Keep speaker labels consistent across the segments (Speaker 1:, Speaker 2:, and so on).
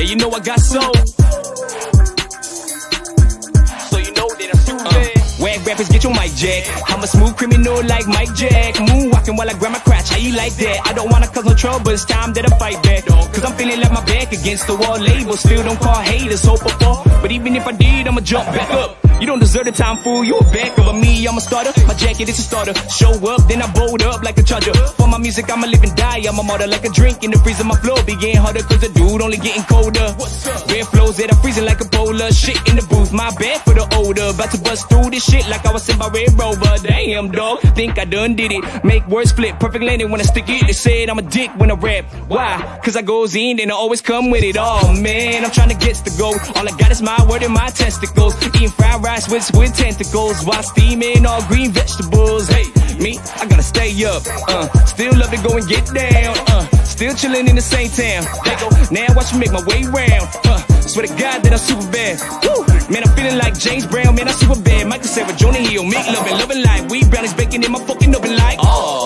Speaker 1: you know I got soul. So you know that I'm super bad. Wag rappers, get your mic jack. I'm a smooth criminal like Mike Jack. Moonwalking while I grab my crotch, how you like that? I don't wanna cause no trouble, it's time that I fight back. Cause I'm feeling like my back against the wall. Labels still don't call haters, hope or fall. But even if I did, I'ma jump back up. You don't deserve the time, fool, you a back over me, I'm a starter. My jacket is a starter, show up, then I bold up like a charger. For my music, I'ma live and die, I'm a martyr like a drink in the freezer. My flow be getting harder cause the dude only getting colder. Red flows that I'm freezing like a polar. Shit in the booth, my bad for the odor. About to bust through this shit like I was sent by Red Rover. Damn, dog, think I done did it. Make words flip, perfect landing when I stick it. They said I'm a dick when I rap. Why? Cause I goes in and I always come with it. Oh man, I'm trying to get the goal. All I got is my word and my testicles. Eating fried rice with tentacles while steaming all green vegetables. Hey, me, I gotta stay up. Still love to go and get down. Still chilling in the same town. Now watch me make my way round. Swear to God that I'm super bad. Woo! Man, I'm feeling like James Brown. Man, I'm super bad. Michael Sarah, Jonah Hill, Meek loving life. Weed brownies baking in my fucking oven like.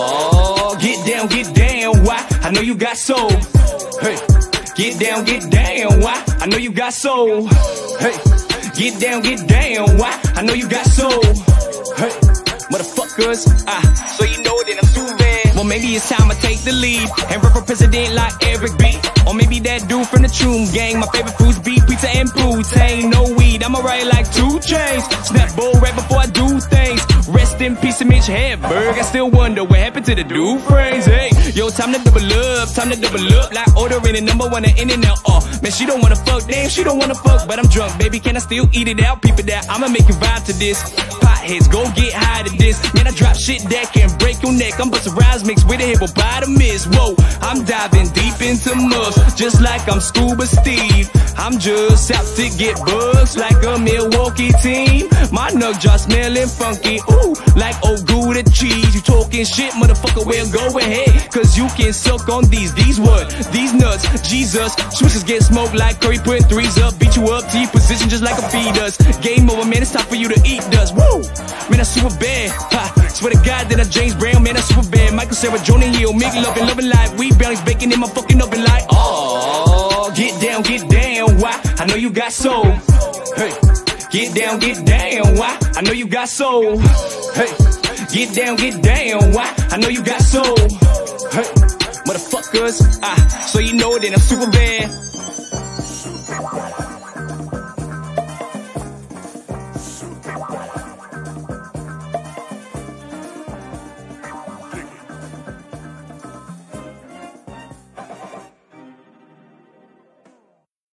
Speaker 1: Oh, get down. Why? I know you got soul. Hey, get down. Why? I know you got soul. Hey, get down. Why? I know you got soul. Hey, motherfuckers. So you know that I'm super bad. Well, maybe it's time I take the lead and run for president like Eric B. Or maybe that dude from the Choom Gang. My favorite foods be pizza and Pootie. No weed, I'ma ride like 2 Chainz. Snap bowl right before I do things. Rest in peace to Mitch Hedberg. I still wonder what happened to the dude frames. Hey, yo, time to double up. Like ordering a number one in and out. Man, she don't wanna fuck, damn, she don't wanna fuck. But I'm drunk, baby, can I still eat it out? Peep it out, I'ma make you vibe to this. Potheads, go get high to this. Man, I drop shit that can break your neck. I'm busting rhymes mixed with a hippopotamus. Whoa, I'm diving deep into mugs, just like I'm Scuba Steve. I'm just out to get bugs like a Milwaukee team. My nug jaw smelling funky, ooh, like old Gouda cheese. You talking shit, motherfucker, well go ahead, cause you can suck on these what? These nuts, Jesus. Switches get smoked like Curry putting 3s up. Beat you up, T position just like a fetus. Game over, man, it's time for you to eat dust. Woo! Man, I'm super bad. Swear to God that I'm James Brown, man, I'm super bad. Michael Sarah, Jonah Hill, Meek loving life. Weed brownies baking in my fucking oven like. Oh, get down. Why? I know you got soul. Hey, get down. Why? I know you got soul. Hey, get down. Why? I know you got soul. Hey, motherfuckers. So you know that I'm super bad.